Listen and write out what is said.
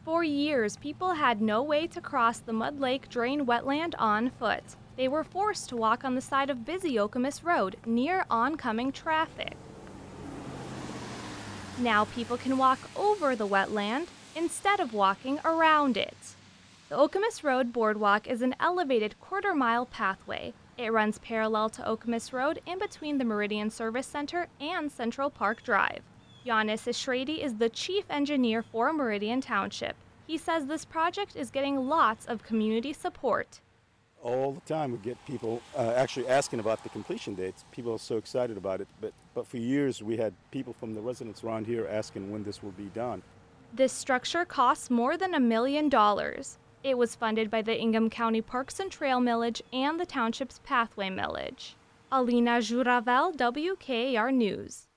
For years, people had no way to cross the Mud Lake drain wetland on foot. They were forced to walk on the side of busy Okemos Road near oncoming traffic. Now people can walk over the wetland instead of walking around it. The Okemos Road Boardwalk is an elevated quarter-mile pathway. It runs parallel to Okemos Road in between the Meridian Service Center and Central Park Drive. Giannis Ishredi is the chief engineer for Meridian Township. He says this project is getting lots of community support. All the time we get people actually asking about the completion dates. People are so excited about it, but for years we had people from the residents around here asking when this will be done. This structure costs more than $1 million. It was funded by the Ingham County Parks and Trail Millage and the township's Pathway Millage. Alina Juravel, WKAR News.